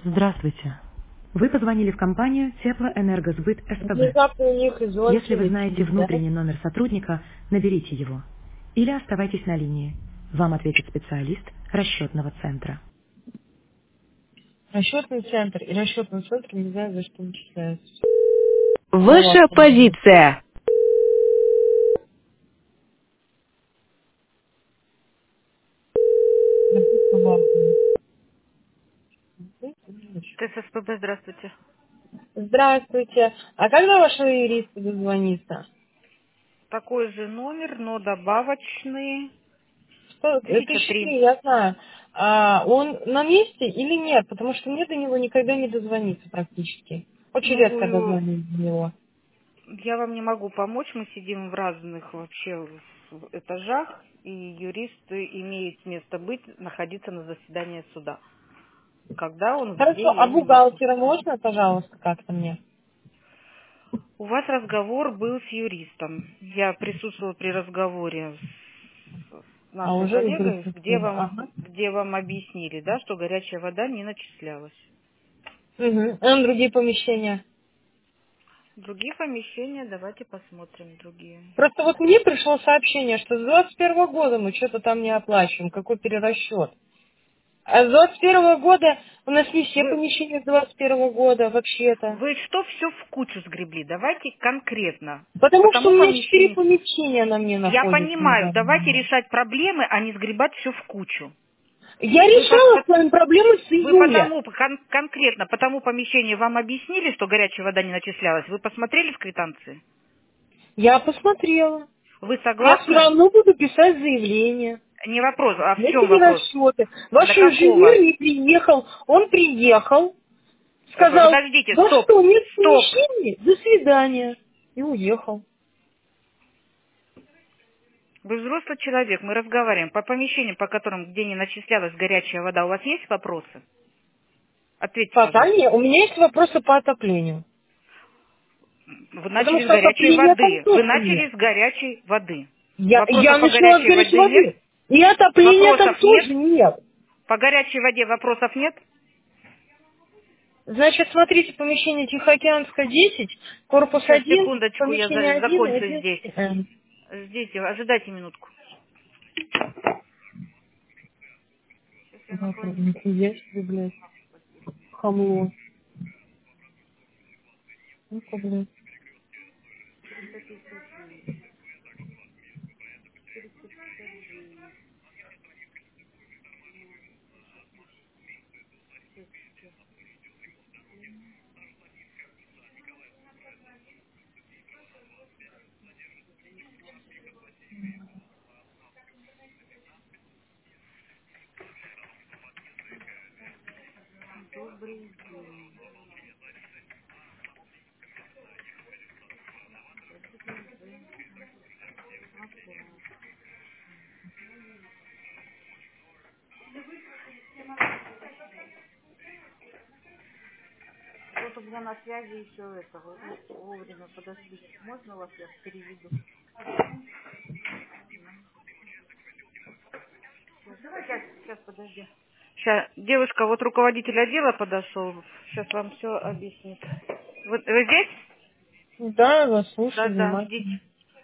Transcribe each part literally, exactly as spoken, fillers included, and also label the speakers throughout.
Speaker 1: Здравствуйте. Вы позвонили в компанию Теплоэнергосбыт СПБ.
Speaker 2: Внезапно у них из
Speaker 1: Если вы
Speaker 2: очередь
Speaker 1: знаете
Speaker 2: сидят.
Speaker 1: внутренний номер сотрудника, наберите его. Или оставайтесь на линии. Вам ответит специалист расчетного центра.
Speaker 2: Расчетный центр и расчетный центр не знаю, за что начисляются. Ну
Speaker 3: Ваша
Speaker 2: ладно.
Speaker 3: позиция.
Speaker 2: Написано ладно.
Speaker 4: ТССПБ, здравствуйте.
Speaker 2: Здравствуйте. А когда вашего юриста дозвонится?
Speaker 4: Такой же номер, но добавочный.
Speaker 2: Что?
Speaker 4: Тысяча
Speaker 2: Тысяча
Speaker 4: три.
Speaker 2: три, я знаю. А он на месте или нет? Потому что мне до него никогда не дозвониться практически. Очень редко
Speaker 4: Ну,
Speaker 2: дозвонюсь до него.
Speaker 4: я вам не могу помочь. Мы сидим в разных вообще в этажах, и юрист имеет место быть, находиться на заседании суда. Когда он, где,
Speaker 2: Хорошо, а
Speaker 4: я не могу
Speaker 2: бухгалтера
Speaker 4: сказать.
Speaker 2: можно, пожалуйста, как-то мне?
Speaker 4: У вас разговор был с юристом. Я присутствовала при разговоре с
Speaker 2: А
Speaker 4: нашей
Speaker 2: уже не
Speaker 4: коллегой, где
Speaker 2: присутствует.
Speaker 4: вам,
Speaker 2: Ага.
Speaker 4: где вам объяснили, да, что горячая вода не начислялась.
Speaker 2: Угу. А другие помещения?
Speaker 4: Другие помещения, давайте посмотрим другие.
Speaker 2: Просто вот мне пришло сообщение, что с двадцать первого года мы что-то там не оплачиваем, какой перерасчет. А с двадцать первого года у нас не все
Speaker 4: Вы,
Speaker 2: помещения с двадцать первого года вообще-то.
Speaker 4: вы что все в кучу сгребли? Давайте конкретно. По
Speaker 2: Потому что
Speaker 4: тому
Speaker 2: у меня четыре
Speaker 4: помещению.
Speaker 2: помещения на мне
Speaker 4: Я
Speaker 2: находятся. на
Speaker 4: понимаю,
Speaker 2: данный
Speaker 4: давайте
Speaker 2: момент.
Speaker 4: решать проблемы, а не сгребать все в кучу.
Speaker 2: Я
Speaker 4: Вы, по,
Speaker 2: решала
Speaker 4: по-
Speaker 2: с вами проблемы с
Speaker 4: вы
Speaker 2: июля.
Speaker 4: потому, кон- конкретно по тому помещению вам объяснили, что горячая вода не начислялась? Вы посмотрели в квитанции?
Speaker 2: Я посмотрела.
Speaker 4: Вы
Speaker 2: Я все
Speaker 4: согласны?
Speaker 2: равно буду писать заявление.
Speaker 4: Не вопрос, а в
Speaker 2: На
Speaker 4: чем вопрос?
Speaker 2: перерасчеты.
Speaker 4: До
Speaker 2: Ваш
Speaker 4: какого?
Speaker 2: инженер не приехал. Он приехал.
Speaker 4: Э,
Speaker 2: Сказал,
Speaker 4: Подождите,
Speaker 2: да
Speaker 4: стоп,
Speaker 2: что, нет
Speaker 4: стоп.
Speaker 2: помещения? До свидания. И уехал.
Speaker 4: Вы взрослый человек, мы разговариваем. По помещениям, по которым, где не начислялась горячая вода, у вас есть вопросы? Ответьте,
Speaker 2: Пока
Speaker 4: пожалуйста.
Speaker 2: нет. У меня есть вопросы по отоплению.
Speaker 4: Вы
Speaker 2: Потому
Speaker 4: начали с
Speaker 2: что
Speaker 4: горячей
Speaker 2: отопления там
Speaker 4: воды. Вы
Speaker 2: тоже нет.
Speaker 4: начали с горячей воды.
Speaker 2: Я, я
Speaker 4: Вопросов по
Speaker 2: начала от
Speaker 4: горячей
Speaker 2: горячей
Speaker 4: воде нет?
Speaker 2: воды. И отопления там
Speaker 4: Вопросов нет?
Speaker 2: тоже нет.
Speaker 4: По горячей воде вопросов нет?
Speaker 2: Значит, смотрите, помещение Тихоокеанская десять, корпус
Speaker 4: Сейчас,
Speaker 2: один,
Speaker 4: секундочку, я
Speaker 2: помещение
Speaker 4: за-
Speaker 2: один и
Speaker 4: закончу здесь.
Speaker 2: одиннадцать Н.
Speaker 4: Здесь, ожидайте минутку. Сейчас я
Speaker 2: Завтра,
Speaker 4: наклонюсь.
Speaker 2: нихуя себе, блядь, хамло. Ну-ка, блядь.
Speaker 4: Вот у меня на связи еще это, вы- вы вовремя подошли. Можно вас я переведу? Сейчас, сейчас, подожди. Сейчас, девушка, вот руководитель отдела подошел. Сейчас вам все объяснит. Вы, вы здесь?
Speaker 2: Да, я вас
Speaker 4: Да,
Speaker 2: слушаю
Speaker 4: да, ждите.
Speaker 2: внимательно.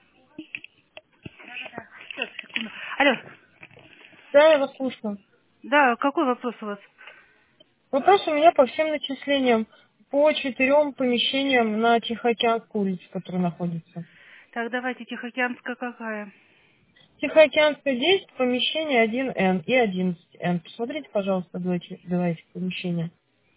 Speaker 4: Сейчас, секунду. Алло,
Speaker 2: Да, я вас слушаю.
Speaker 4: да, какой вопрос у вас?
Speaker 2: Вопрос у меня по всем начислениям. По четырем помещениям на Тихоокеанской улице, которые находятся.
Speaker 4: Так, давайте, Тихоокеанская какая?
Speaker 2: Тихоокеанская десять, помещение один Н и одиннадцать Н. Посмотрите, пожалуйста, два эти, два этих помещения.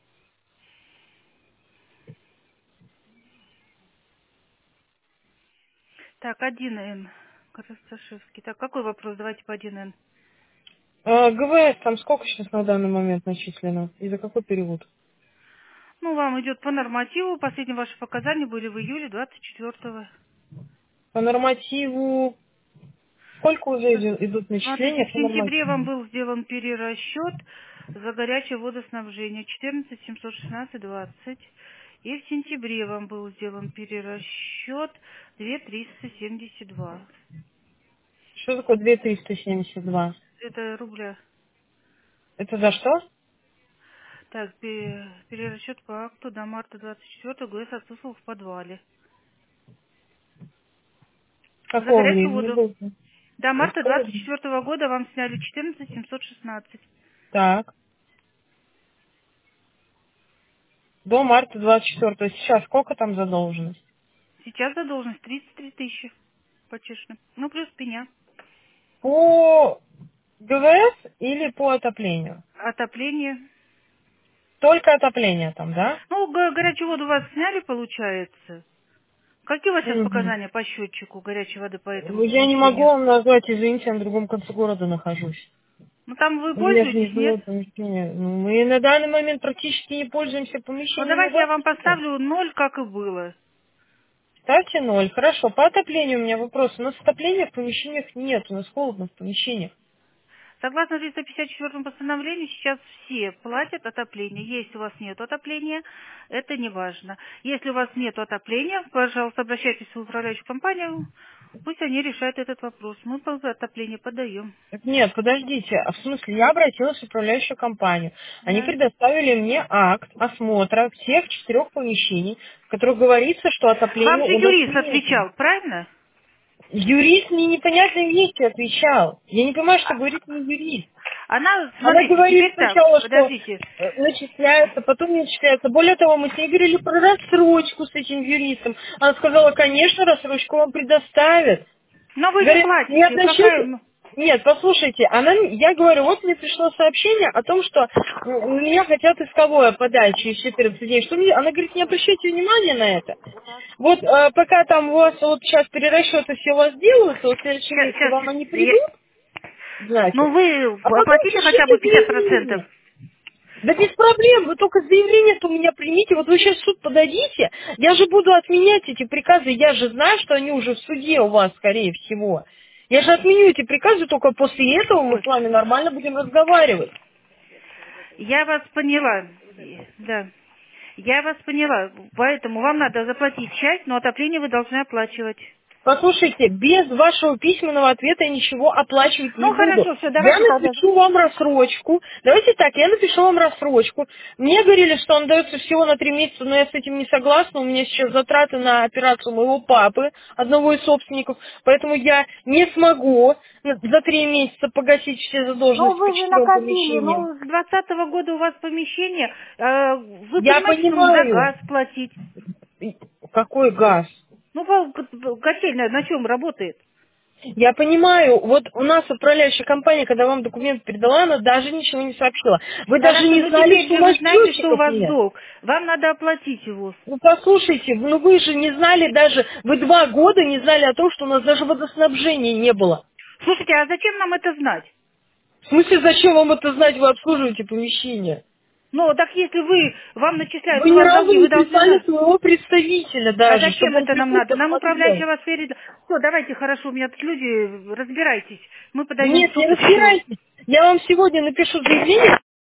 Speaker 4: Так, один эн. Коросташевский. Так, какой вопрос? Давайте по один эн.
Speaker 2: А, ГВС там сколько сейчас на данный момент начислено? И за какой период?
Speaker 4: Ну, вам идет по нормативу. Последние ваши показания были в июле двадцать четвёртого.
Speaker 2: По нормативу сколько уже
Speaker 4: Сейчас.
Speaker 2: идет- идут
Speaker 4: Смотрите,
Speaker 2: начисления
Speaker 4: в
Speaker 2: по
Speaker 4: сентябре вам
Speaker 2: нормативу?
Speaker 4: был сделан перерасчет за горячее водоснабжение четырнадцать семьсот шестнадцать двадцать. И в сентябре вам был сделан перерасчет две триста семьдесят два.
Speaker 2: Что такое две тысячи триста семьдесят два?
Speaker 4: Это рубля.
Speaker 2: Это за что?
Speaker 4: Так, пе- перерасчет по акту до марта двадцать четвёртого ГС отсутствовал в подвале. За
Speaker 2: Какого мне
Speaker 4: горячую
Speaker 2: не
Speaker 4: воду.
Speaker 2: было?
Speaker 4: До марта
Speaker 2: Какого?
Speaker 4: двадцать четвёртого года вам сняли четырнадцать семьсот шестнадцать.
Speaker 2: Так. До марта двадцать четвёртого. Сейчас сколько там задолженность?
Speaker 4: Сейчас задолженность тридцать три тысячи по чешным. Ну, плюс пеня.
Speaker 2: По ГВС или по отоплению?
Speaker 4: Отопление.
Speaker 2: Только отопление там, да?
Speaker 4: Ну, го- горячую воду у вас сняли, получается. Какие у вас сейчас
Speaker 2: Мгм.
Speaker 4: показания по счетчику горячей воды по
Speaker 2: Ну,
Speaker 4: этому
Speaker 2: я не могу
Speaker 4: помещению?
Speaker 2: вам назвать, извините, я на другом конце города нахожусь.
Speaker 4: Ну, там вы
Speaker 2: У меня же не
Speaker 4: пользуетесь, нет?
Speaker 2: жилое помещение. Ну, мы на данный момент практически не пользуемся
Speaker 4: Ну,
Speaker 2: помещением у
Speaker 4: давайте я
Speaker 2: вас.
Speaker 4: вам поставлю ноль, как и было.
Speaker 2: Ставьте ноль. Хорошо. По отоплению у меня вопрос. У нас отопления в помещениях нет. У нас холодно в помещениях.
Speaker 4: Согласно триста пятьдесят четвёртому постановлению, сейчас все платят отопление. Если у вас нет отопления, это не важно. Если у вас нет отопления, пожалуйста, обращайтесь в управляющую компанию, пусть они решают этот вопрос. Мы по отоплению подаем.
Speaker 2: Так нет, подождите. А в смысле, я обратилась в управляющую компанию. Они
Speaker 4: Да.
Speaker 2: предоставили мне акт осмотра всех четырех помещений, в которых говорится, что
Speaker 4: Вам
Speaker 2: отопления
Speaker 4: же
Speaker 2: у нас
Speaker 4: юрист
Speaker 2: нет.
Speaker 4: отвечал, правильно?
Speaker 2: Юрист мне непонятные вещи отвечал. Я не понимаю, что говорит мне юрист.
Speaker 4: Она,
Speaker 2: Она
Speaker 4: смотрите,
Speaker 2: говорит
Speaker 4: теперь так,
Speaker 2: сначала, что
Speaker 4: подождите.
Speaker 2: э, начисляется, потом не начисляется. Более того, мы с ней говорили про рассрочку с этим юристом. Она сказала, конечно, рассрочку вам предоставят.
Speaker 4: Но вы же
Speaker 2: Говорит, не
Speaker 4: платите. Какая...
Speaker 2: относите...
Speaker 4: м-
Speaker 2: Нет, послушайте, она, я говорю, вот мне пришло сообщение о том, что м, у меня хотят исковое подать через четырнадцать дней. Что мне... Она говорит, не обращайте внимания на это. Вот э, пока там у вас вот сейчас перерасчеты все у вас делаются, вот в следующем месяце
Speaker 4: Сейчас,
Speaker 2: вам они
Speaker 4: я...
Speaker 2: придут,
Speaker 4: Ну
Speaker 2: значит,
Speaker 4: вы
Speaker 2: а потом
Speaker 4: оплатите хотя бы
Speaker 2: пишите
Speaker 4: пятьдесят процентов.
Speaker 2: заявление. Да без проблем, вы только заявление-то у меня примите, вот вы сейчас в суд подадите, я же буду отменять эти приказы, я же знаю, что они уже в суде у вас, скорее всего. Я же отменю эти приказы, только после этого мы
Speaker 4: Ой,
Speaker 2: с вами нормально будем разговаривать.
Speaker 4: я вас поняла. Да. Я вас поняла. Поэтому вам надо заплатить часть, но отопление вы должны оплачивать.
Speaker 2: Послушайте, без вашего письменного ответа я ничего оплачивать не
Speaker 4: Ну
Speaker 2: буду.
Speaker 4: хорошо, все,
Speaker 2: Я
Speaker 4: давайте тогда.
Speaker 2: напишу вам рассрочку. Давайте так, я напишу вам рассрочку. Мне говорили, что он дается всего на три месяца, но я с этим не согласна. У меня сейчас затраты на операцию моего папы, одного из собственников. Поэтому я не смогу за три месяца погасить все
Speaker 4: Ну
Speaker 2: задолженности по
Speaker 4: вы же
Speaker 2: четырем
Speaker 4: накопили,
Speaker 2: помещениям.
Speaker 4: ну с двадцатого года у вас помещение, э, вы
Speaker 2: Я
Speaker 4: понимаете, что нужно за
Speaker 2: понимаю.
Speaker 4: газ платить.
Speaker 2: И Какой газ?
Speaker 4: Ну, по- ко- котельная на чем работает?
Speaker 2: Я понимаю, вот у нас управляющая компания, когда вам документ передала, она даже ничего не сообщила. Вы даже
Speaker 4: Хорошо,
Speaker 2: не
Speaker 4: ну
Speaker 2: знали,
Speaker 4: теперь
Speaker 2: что у
Speaker 4: же
Speaker 2: нас
Speaker 4: вы знаете, что у
Speaker 2: счетчиков
Speaker 4: вас
Speaker 2: нет.
Speaker 4: долг. Вам надо оплатить его.
Speaker 2: Ну послушайте, ну вы же не знали даже, вы два года не знали о том, что у нас даже водоснабжения не было.
Speaker 4: Слушайте, а зачем нам это знать?
Speaker 2: В смысле, зачем вам это знать, вы обслуживаете помещение?
Speaker 4: Ну, так если вы, вам
Speaker 2: Вы
Speaker 4: начисляются у
Speaker 2: ни
Speaker 4: вас
Speaker 2: разу
Speaker 4: долги,
Speaker 2: не
Speaker 4: вы должны
Speaker 2: прислали
Speaker 4: знать.
Speaker 2: своего представителя
Speaker 4: А
Speaker 2: даже,
Speaker 4: зачем
Speaker 2: чтобы он
Speaker 4: это нам
Speaker 2: пришел
Speaker 4: надо? Нам
Speaker 2: посмотрел.
Speaker 4: управляющая в сфере... Все, давайте, хорошо, у меня тут люди, разбирайтесь. Мы подаем в
Speaker 2: Нет, не
Speaker 4: суд и все.
Speaker 2: разбирайтесь. Я вам сегодня напишу заявление,